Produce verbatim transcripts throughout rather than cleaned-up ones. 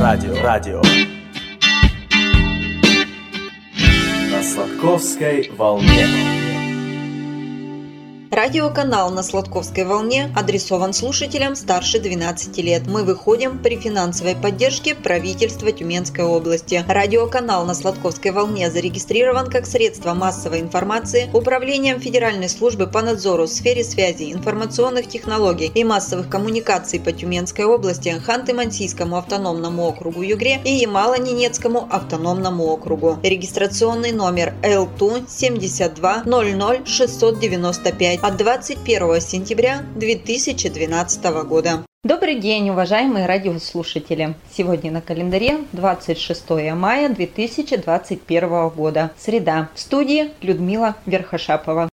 радио, радио. На Сладковской волне. Радиоканал на Сладковской волне адресован слушателям старше двенадцати лет. Мы выходим при финансовой поддержке правительства Тюменской области. Радиоканал на Сладковской волне зарегистрирован как средство массовой информации Управлением Федеральной службы по надзору в сфере связи, информационных технологий и массовых коммуникаций по Тюменской области, Ханты-Мансийскому автономному округу Югре и Ямало-Ненецкому автономному округу. Регистрационный номер эл ту семьдесят два ноль ноль шестьсот девяносто пять от двадцать первого сентября две тысячи двенадцатого года. Добрый день, уважаемые радиослушатели! Сегодня на календаре двадцать шестое мая две тысячи двадцать первого года. Среда. В студии Людмила Верхошапова.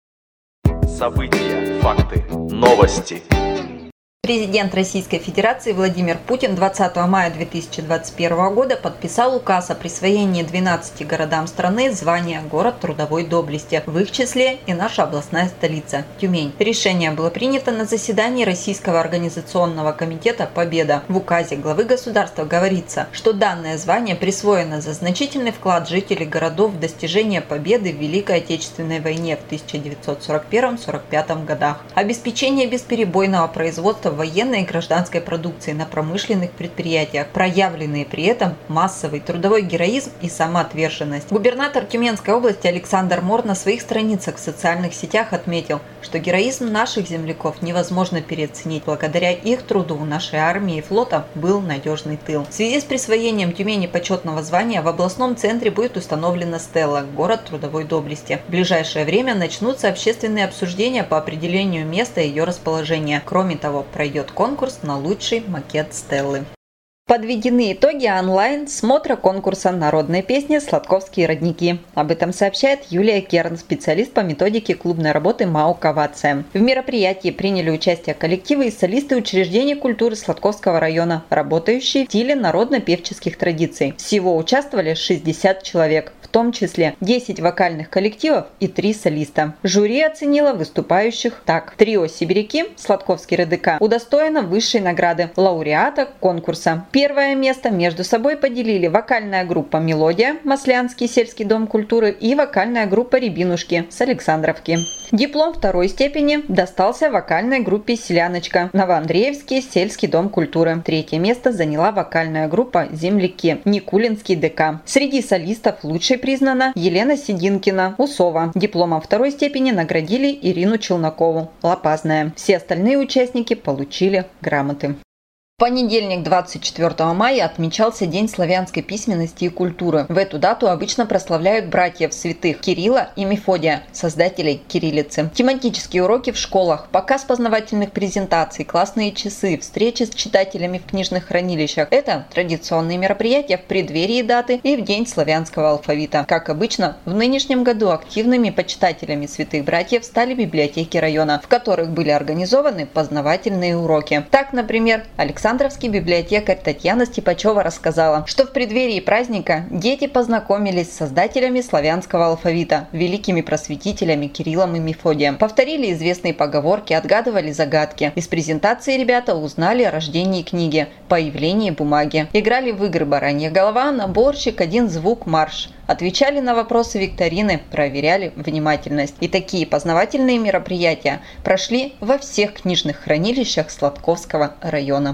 События, факты, новости. Президент Российской Федерации Владимир Путин двадцатого мая две тысячи двадцать первого года подписал указ о присвоении двенадцати городам страны звания «Город трудовой доблести», в их числе и наша областная столица – Тюмень. Решение было принято на заседании Российского организационного комитета «Победа». В указе главы государства говорится, что данное звание присвоено за значительный вклад жителей городов в достижение победы в Великой Отечественной войне в тысяча девятьсот сорок первом — сорок пятом годах, обеспечение бесперебойного производства военной и гражданской продукции на промышленных предприятиях, проявленные при этом массовый трудовой героизм и самоотверженность. Губернатор Тюменской области Александр Мор на своих страницах в социальных сетях отметил, что героизм наших земляков невозможно переоценить. Благодаря их труду у нашей армии и флота был надежный тыл. В связи с присвоением Тюмени почетного звания в областном центре будет установлена стела «Город трудовой доблести». В ближайшее время начнутся общественные обсуждения по определению места и ее расположения. Кроме того, пройдет конкурс на лучший макет стелы. Подведены итоги онлайн-смотра конкурса народной песни «Сладковские родники». Об этом сообщает Юлия Керн, специалист по методике клубной работы МАО «Кавация». В мероприятии приняли участие коллективы и солисты учреждений культуры Сладковского района, работающие в стиле народно-певческих традиций. Всего участвовали шестьдесят человек, в том числе десять вокальных коллективов и три солиста. Жюри оценило выступающих так. Трио «Сибиряки» Сладковский РДК удостоено высшей награды лауреата конкурса. Первое место между собой поделили вокальная группа «Мелодия» Маслянский сельский дом культуры и вокальная группа «Рябинушки» с Александровки. Диплом второй степени достался вокальной группе «Селяночка» Новоандреевский сельский дом культуры. Третье место заняла вокальная группа «Земляки» Никулинский ДК. Среди солистов лучшей признана Елена Сидинкина Усова. Дипломом второй степени наградили Ирину Челнокову Лопазная. Все остальные участники получили грамоты. В понедельник, двадцать четвёртого мая, отмечался День славянской письменности и культуры. В эту дату обычно прославляют братьев святых Кирилла и Мефодия, создателей кириллицы. Тематические уроки в школах, показ познавательных презентаций, классные часы, встречи с читателями в книжных хранилищах – это традиционные мероприятия в преддверии даты и в День славянского алфавита. Как обычно, в нынешнем году активными почитателями святых братьев стали библиотеки района, в которых были организованы познавательные уроки. Так, например, Александр Александровский библиотекарь Татьяна Степачева рассказала, что в преддверии праздника дети познакомились с создателями славянского алфавита, великими просветителями Кириллом и Мефодием. Повторили известные поговорки, отгадывали загадки. Из презентации ребята узнали о рождении книги, появлении бумаги. Играли в игры «Баранья голова», «Наборщик», «Один звук», «Марш». Отвечали на вопросы викторины, проверяли внимательность. И такие познавательные мероприятия прошли во всех книжных хранилищах Сладковского района.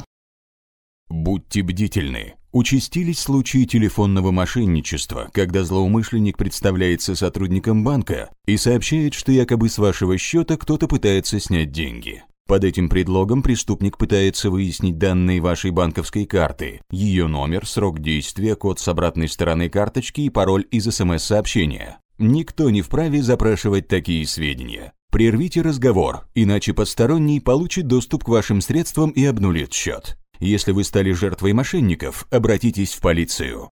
Будьте бдительны. Участились случаи телефонного мошенничества, когда злоумышленник представляется сотрудником банка и сообщает, что якобы с вашего счета кто-то пытается снять деньги. Под этим предлогом преступник пытается выяснить данные вашей банковской карты, ее номер, срок действия, код с обратной стороны карточки и пароль из эс эм эс-сообщения. Никто не вправе запрашивать такие сведения. Прервите разговор, иначе посторонний получит доступ к вашим средствам и обнулит счет. Если вы стали жертвой мошенников, обратитесь в полицию.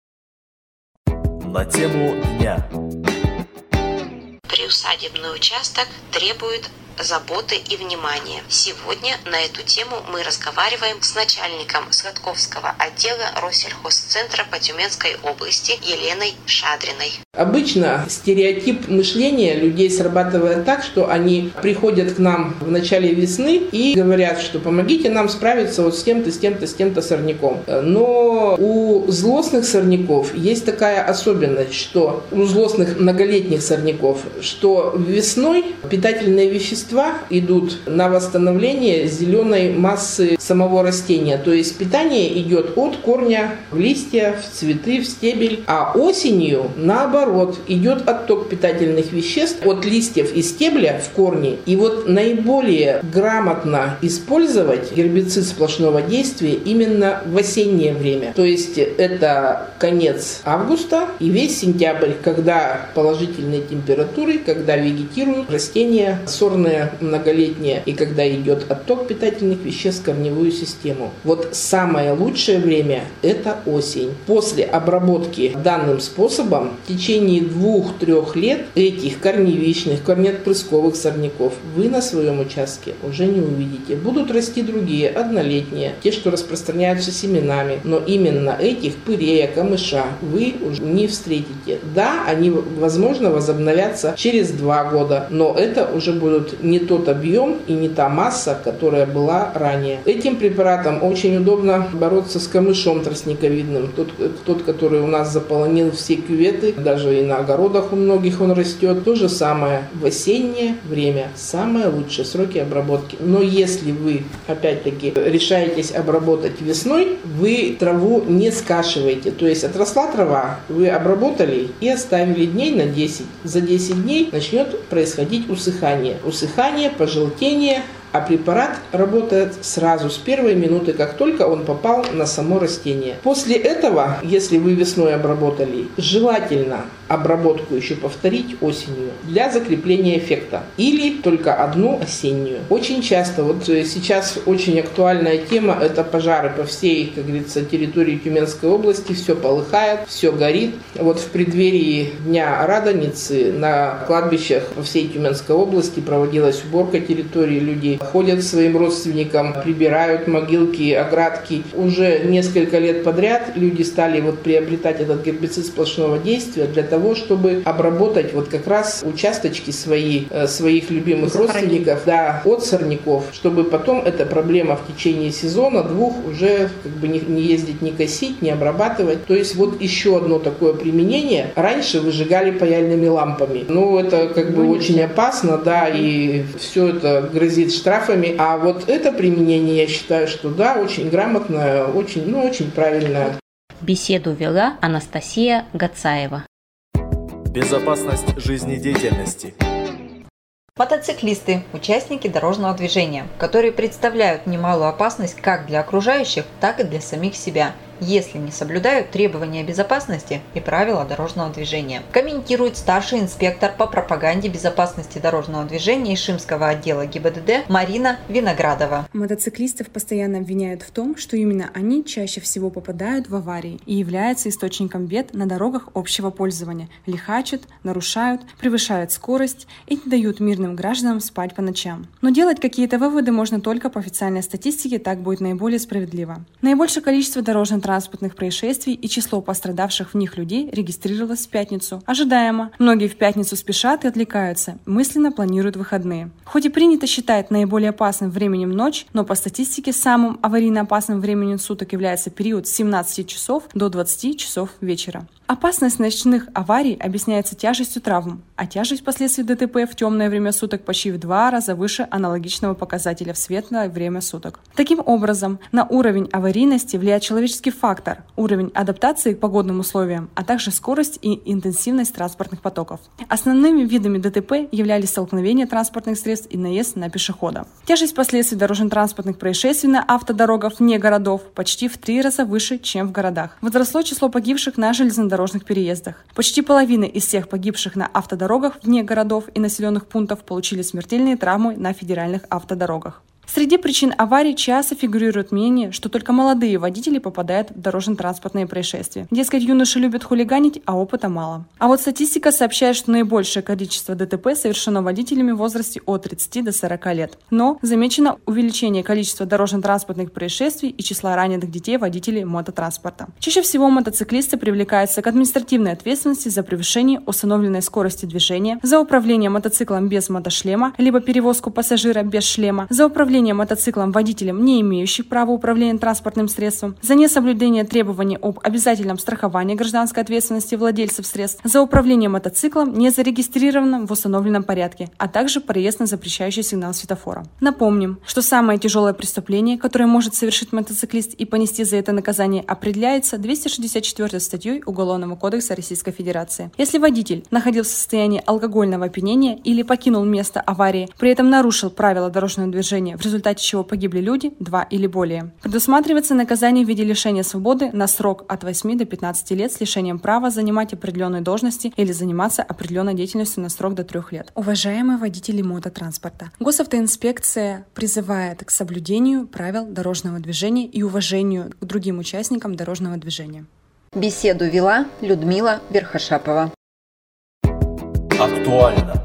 На тему дня. Приусадебный участок требует заботы и внимания. Сегодня на эту тему мы разговариваем с начальником Сладковского отдела Россельхозцентра по Тюменской области Еленой Шадриной. Обычно стереотип мышления людей срабатывает так, что они приходят к нам в начале весны и говорят, что помогите нам справиться вот с тем-то, с тем-то, с тем-то сорняком. Но у злостных сорняков есть такая особенность, что у злостных многолетних сорняков, что весной питательные вещества идут на восстановление зеленой массы самого растения. То есть питание идет от корня в листья, в цветы, в стебель, а осенью наоборот. Наоборот, идет отток питательных веществ от листьев и стебля в корни. И вот наиболее грамотно использовать гербицид сплошного действия именно в осеннее время. То есть это конец августа и весь сентябрь, когда положительные температуры, когда вегетируют растения сорные, многолетние, и когда идет отток питательных веществ в корневую систему. Вот самое лучшее время – это осень. После обработки данным способом в течение В течение двух-трех лет этих корневищных, корнеотпрысковых сорняков вы на своем участке уже не увидите. Будут расти другие, однолетние, те, что распространяются семенами, но именно этих пырея, камыша вы уже не встретите. Да, они, возможно, возобновятся через два года, но это уже будут не тот объем и не та масса, которая была ранее. Этим препаратом очень удобно бороться с камышом тростниковидным, тот, тот который у нас заполонил все кюветы, даже и на огородах у многих он растет. То же самое в осеннее время. Самые лучшие сроки обработки. Но если вы, опять-таки, решаетесь обработать весной, вы траву не скашиваете. То есть отросла трава, вы обработали и оставили дней на десять. За десять дней начнет происходить усыхание. Усыхание, пожелтение. А препарат работает сразу, с первой минуты, как только он попал на само растение. После этого, если вы весной обработали, желательно обработку еще повторить осенью для закрепления эффекта. Или только одну осеннюю. Очень часто, вот сейчас очень актуальная тема, это пожары по всей, как говорится, территории Тюменской области. Все полыхает, все горит. Вот в преддверии Дня Радоницы на кладбищах по всей Тюменской области проводилась уборка территории, люди ходят к своим родственникам, прибирают могилки, оградки. Уже несколько лет подряд люди стали вот приобретать этот гербицид сплошного действия для того, чтобы обработать вот как раз участочки свои, своих любимых родственников, да, от сорняков, чтобы потом эта проблема в течение сезона, двух, уже как бы не, не ездить, не косить, не обрабатывать. То есть вот еще одно такое применение. Раньше выжигали паяльными лампами. Ну, это как бы очень опасно, да, и все это грозит штрафом. А вот это применение, я считаю, что да, очень грамотное, очень, ну, очень правильное. Беседу вела Анастасия Гацаева. Безопасность жизнедеятельности. Мотоциклисты – участники дорожного движения, которые представляют немалую опасность как для окружающих, так и для самих себя, если не соблюдают требования безопасности и правила дорожного движения. Комментирует старший инспектор по пропаганде безопасности дорожного движения Ишимского отдела ГИБДД Марина Виноградова. Мотоциклистов постоянно обвиняют в том, что именно они чаще всего попадают в аварии и являются источником бед на дорогах общего пользования, лихачат, нарушают, превышают скорость и не дают мирным гражданам спать по ночам. Но делать какие-то выводы можно только по официальной статистике, так будет наиболее справедливо. Наибольшее количество дорожно-транспортных транспортных происшествий и число пострадавших в них людей регистрировалось в пятницу. Ожидаемо. Многие в пятницу спешат и отвлекаются, мысленно планируют выходные. Хоть и принято считать наиболее опасным временем ночь, но по статистике самым аварийно опасным временем суток является период с семнадцати часов до двадцати часов вечера. Опасность ночных аварий объясняется тяжестью травм, а тяжесть последствий ДТП в темное время суток почти в два раза выше аналогичного показателя в светлое время суток. Таким образом, на уровень аварийности влияет человеческий фактор, уровень адаптации к погодным условиям, а также скорость и интенсивность транспортных потоков. Основными видами ДТП являлись столкновения транспортных средств и наезд на пешехода. Тяжесть последствий дорожно-транспортных происшествий на автодорогах вне городов почти в три раза выше, чем в городах. Возросло число погибших на железнодорожных переездах. Почти половина из всех погибших на автодорогах вне городов и населенных пунктов получили смертельные травмы на федеральных автодорогах. Среди причин аварий часто фигурирует мнение, что только молодые водители попадают в дорожно-транспортные происшествия. Дескать, юноши любят хулиганить, а опыта мало. А вот статистика сообщает, что наибольшее количество ДТП совершено водителями в возрасте от тридцати до сорока лет. Но замечено увеличение количества дорожно-транспортных происшествий и числа раненых детей водителей мототранспорта. Чаще всего мотоциклисты привлекаются к административной ответственности за превышение установленной скорости движения, за управление мотоциклом без мотошлема, либо перевозку пассажира без шлема, за управление мотоциклом водителем, не имеющим права управления транспортным средством, за несоблюдение требований об обязательном страховании гражданской ответственности владельцев средств, за управление мотоциклом, не зарегистрированным в установленном порядке, а также проезд на запрещающий сигнал светофора. Напомним, что самое тяжелое преступление, которое может совершить мотоциклист и понести за это наказание, определяется двести шестьдесят четвёртой статьей Уголовного кодекса Российской Федерации. Если водитель находился в состоянии алкогольного опьянения или покинул место аварии, при этом нарушил правила дорожного движения, в результате чего погибли люди, два или более, предусматривается наказание в виде лишения свободы на срок от восьми до пятнадцати лет с лишением права занимать определенные должности или заниматься определенной деятельностью на срок до трех лет. Уважаемые водители мототранспорта, госавтоинспекция призывает к соблюдению правил дорожного движения и уважению к другим участникам дорожного движения. Беседу вела Людмила Верхошапова. Актуально.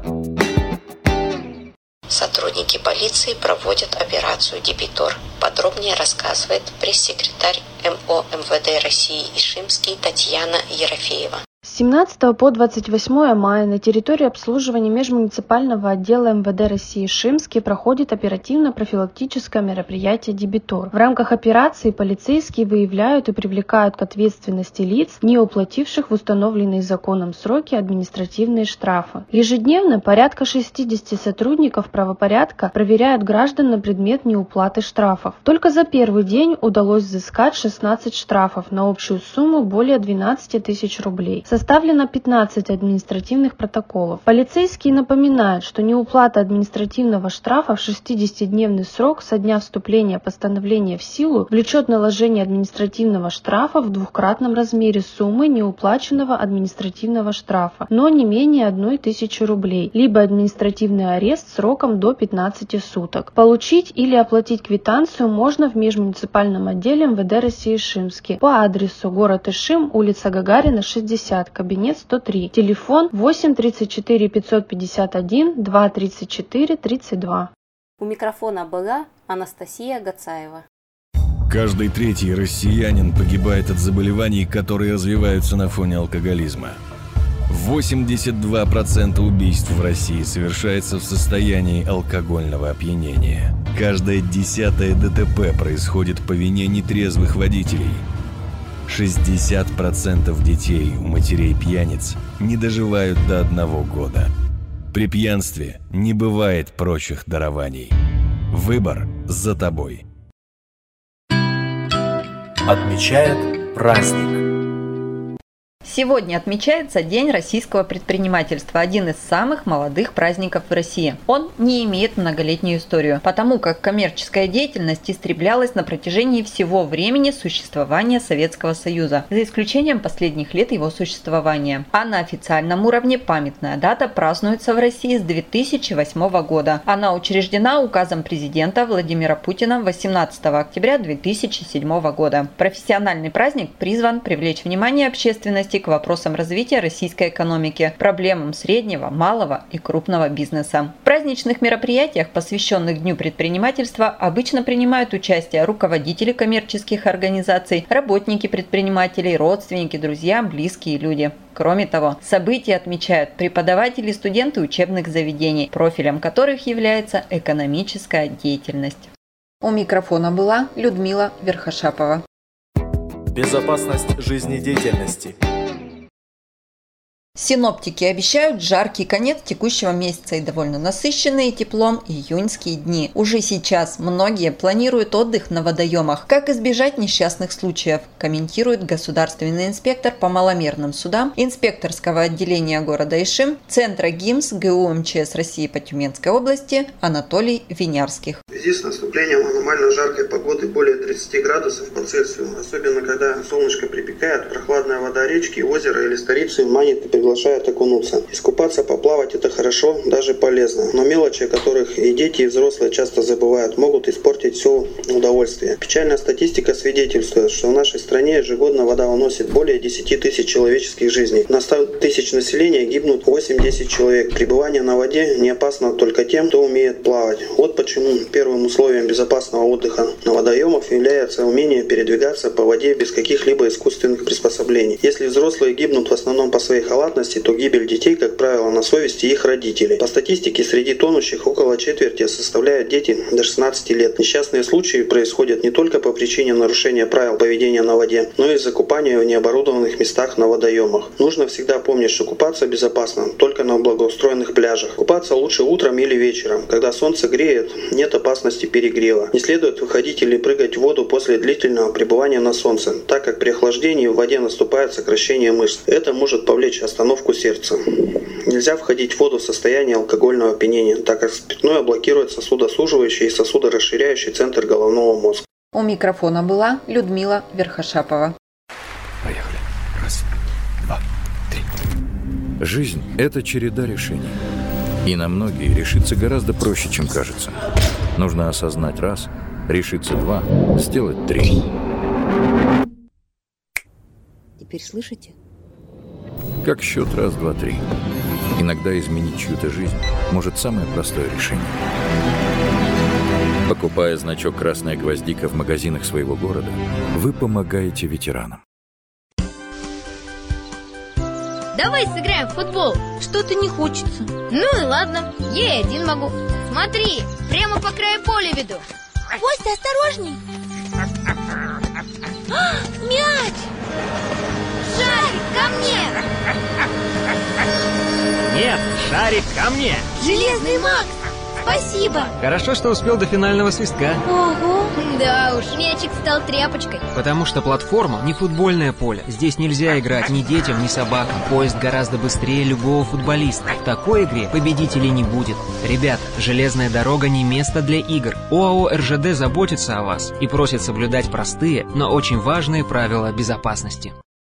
Сотрудники полиции проводят операцию «Дебитор». Подробнее рассказывает пресс-секретарь МО МВД России Ишимский Татьяна Ерофеева. С семнадцатого по двадцать восьмое мая на территории обслуживания межмуниципального отдела МВД России Ишимский проходит оперативно-профилактическое мероприятие «Дебитор». В рамках операции полицейские выявляют и привлекают к ответственности лиц, не уплативших в установленные законом сроки административные штрафы. Ежедневно порядка шестидесяти сотрудников правопорядка проверяют граждан на предмет неуплаты штрафов. Только за первый день удалось взыскать шестнадцать штрафов на общую сумму более двенадцати тысяч рублей. Составлено пятнадцать административных протоколов. Полицейские напоминают, что неуплата административного штрафа в шестидесятидневный срок со дня вступления постановления в силу влечет наложение административного штрафа в двукратном размере суммы неуплаченного административного штрафа, но не менее одной тысячи рублей, либо административный арест сроком до пятнадцати суток. Получить или оплатить квитанцию можно в межмуниципальном отделе МВД России Ишимский по адресу город Ишим, улица Гагарина, шестьдесят, кабинет сто три, телефон восемь тридцать четыре пятьсот пятьдесят один два тридцать четыре тридцать два. У микрофона была Анастасия Гацаева. Каждый третий россиянин погибает от заболеваний, которые развиваются на фоне алкоголизма. восемьдесят два процента убийств в России совершается в состоянии алкогольного опьянения. Каждое десятое ДТП происходит по вине нетрезвых водителей. шестьдесят процентов детей у матерей-пьяниц не доживают до одного года. При пьянстве не бывает прочих дарований. Выбор за тобой. Отмечает праздник. Сегодня отмечается День российского предпринимательства, один из самых молодых праздников в России. Он не имеет многолетнюю историю, потому как коммерческая деятельность истреблялась на протяжении всего времени существования Советского Союза, за исключением последних лет его существования. А на официальном уровне памятная дата празднуется в России с две тысячи восьмого года. Она учреждена указом президента Владимира Путина восемнадцатого октября две тысячи седьмого года. Профессиональный праздник призван привлечь внимание общественности к вопросам развития российской экономики, проблемам среднего, малого и крупного бизнеса. В праздничных мероприятиях, посвященных Дню предпринимательства, обычно принимают участие руководители коммерческих организаций, работники предпринимателей, родственники, друзья, близкие люди. Кроме того, события отмечают преподаватели и студенты учебных заведений, профилем которых является экономическая деятельность. У микрофона была Людмила Верхошапова. Безопасность жизнедеятельности. Синоптики обещают жаркий конец текущего месяца и довольно насыщенные теплом июньские дни. Уже сейчас многие планируют отдых на водоемах. Как избежать несчастных случаев, комментирует государственный инспектор по маломерным судам инспекторского отделения города Ишим, Центра ГИМС ГУ МЧС России по Тюменской области Анатолий Винярских. В связи с наступлением аномально жаркой погоды более тридцати градусов по Цельсию, особенно когда солнышко припекает, прохладная вода речки, озера или старицы манит и приглашают окунуться. Искупаться, поплавать – это хорошо, даже полезно. Но мелочи, о которых и дети, и взрослые часто забывают, могут испортить все удовольствие. Печальная статистика свидетельствует, что в нашей стране ежегодно вода уносит более десяти тысяч человеческих жизней. На сто тысяч населения гибнут восемь-десять человек. Пребывание на воде не опасно только тем, кто умеет плавать. Вот почему первым условием безопасного отдыха на водоемах является умение передвигаться по воде без каких-либо искусственных приспособлений. Если взрослые гибнут в основном по своей халатности, то гибель детей, как правило, на совести их родителей. По статистике, среди тонущих около четверти составляют дети до шестнадцати лет. Несчастные случаи происходят не только по причине нарушения правил поведения на воде, но и из-за купания в необорудованных местах на водоемах. Нужно всегда помнить, что купаться безопасно только на благоустроенных пляжах. Купаться лучше утром или вечером, когда солнце греет, нет опасности перегрева. Не следует выходить или прыгать в воду после длительного пребывания на солнце, так как при охлаждении в воде наступает сокращение мышц. Это может повлечь остановку сердца. Нельзя входить в воду в состоянии алкогольного опьянения, так как спиртное блокирует сосудосуживающий и сосудорасширяющий центр головного мозга. У микрофона была Людмила Верхошапова. Поехали. Раз, два, три. Жизнь – это череда решений. И на многие решиться гораздо проще, чем кажется. Нужно осознать раз, решиться два, сделать три. Теперь слышите? Как счет раз, два, три. Иногда изменить чью-то жизнь может самое простое решение. Покупая значок «Красная гвоздика» в магазинах своего города, вы помогаете ветеранам. Давай сыграем в футбол. Что-то не хочется. Ну и ладно, я и один могу. Смотри, прямо по краю поля веду. Костя, осторожней. А, мяч! Шарик, ко мне! Нет, шарик ко мне! Железный Макс! Спасибо! Хорошо, что успел до финального свистка. Ого! Да уж, мячик стал тряпочкой. Потому что платформа не футбольное поле. Здесь нельзя играть ни детям, ни собакам. Поезд гораздо быстрее любого футболиста. В такой игре победителей не будет. Ребята, железная дорога не место для игр. ОАО эр жэ дэ заботится о вас и просит соблюдать простые, но очень важные правила безопасности.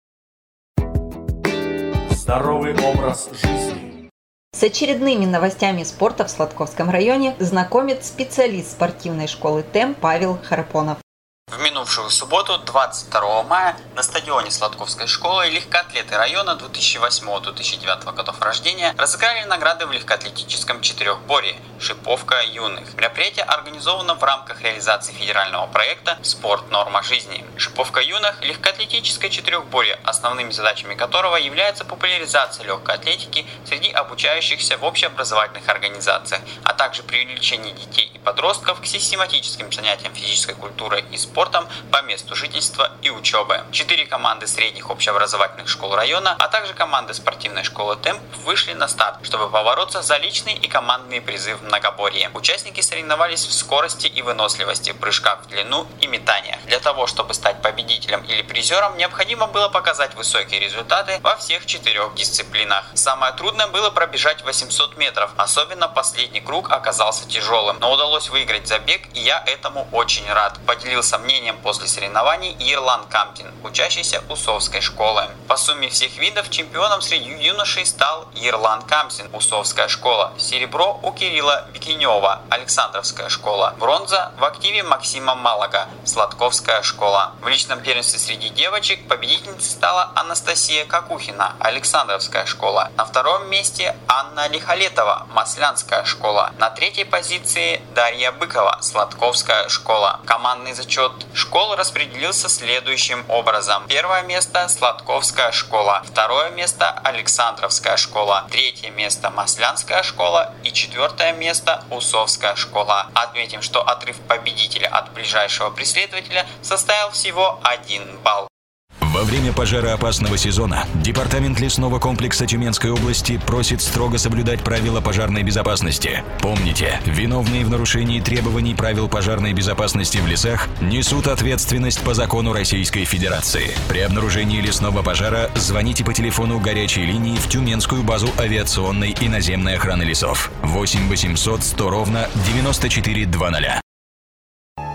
Здоровый образ жизни. С очередными новостями спорта в Сладковском районе знакомит специалист спортивной школы ТЭМ Павел Харапонов. В минувшую субботу, двадцать второго мая, на стадионе Сладковской школы легкоатлеты района две тысячи восьмого — две тысячи девятого годов рождения разыграли награды в легкоатлетическом четырехборье «Шиповка юных». Мероприятие организовано в рамках реализации федерального проекта «Спорт. Норма жизни». «Шиповка юных» – легкоатлетическое четырехборье, основными задачами которого является популяризация легкой атлетики среди обучающихся в общеобразовательных организациях, а также привлечение детей и подростков к систематическим занятиям физической культурой и спортом по месту жительства и учебы. Четыре команды средних общеобразовательных школ района, а также команды спортивной школы ТЭМП вышли на старт, чтобы побороться за личные и командные призы в многоборье. Участники соревновались в скорости и выносливости, прыжках в длину и метаниях. Для того, чтобы стать победителем или призером, необходимо было показать высокие результаты во всех четырех дисциплинах. Самое трудное было пробежать восемьсот метров, особенно последний круг оказался тяжелым, но удалось выиграть забег, и я этому очень рад. Поделился мнением после соревнований Ерлан Камтин, учащийся Усовской школы. По сумме всех видов чемпионом среди юношей стал Ерлан Камтин, Усовская школа. Серебро у Кирилла Бикинева, Александровская школа. Бронза в активе Максима Малага, Сладковская школа. В личном первенстве среди девочек победительницей стала Анастасия Какухина, Александровская школа. На втором месте Анна Лихолетова, Маслянская школа. На третьей позиции Дарья Быкова, Сладковская школа. Командный зачет школ распределился следующим образом. Первое место – Сладковская школа. Второе место – Александровская школа. Третье место – Маслянская школа. И четвертое место – Усовская школа. Отметим, что отрыв победителя от ближайшего преследователя составил всего один балл. Во время пожароопасного сезона Департамент лесного комплекса Тюменской области просит строго соблюдать правила пожарной безопасности. Помните, виновные в нарушении требований правил пожарной безопасности в лесах несут ответственность по закону Российской Федерации. При обнаружении лесного пожара звоните по телефону горячей линии в Тюменскую базу авиационной и наземной охраны лесов восемь восемьсот сто ровно девяносто четыре двадцать.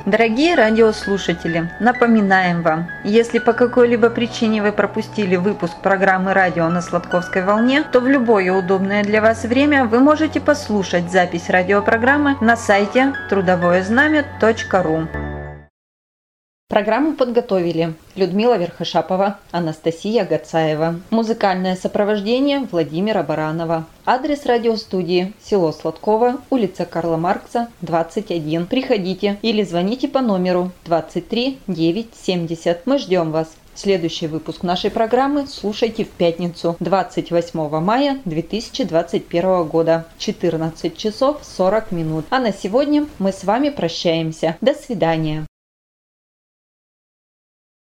Дорогие радиослушатели, напоминаем вам, если по какой-либо причине вы пропустили выпуск программы «Радио на Сладковской волне», то в любое удобное для вас время вы можете послушать запись радиопрограммы на сайте трудовое знамя точка ру. Программу подготовили Людмила Верхошапова, Анастасия Гацаева. Музыкальное сопровождение Владимира Баранова. Адрес радиостудии: село Сладково, улица Карла Маркса, двадцать один. Приходите или звоните по номеру двадцать три девятьсот семьдесят. Мы ждем вас. Следующий выпуск нашей программы слушайте в пятницу, двадцать восьмого мая две тысячи двадцать первого года, четырнадцать часов сорок минут. А на сегодня мы с вами прощаемся. До свидания.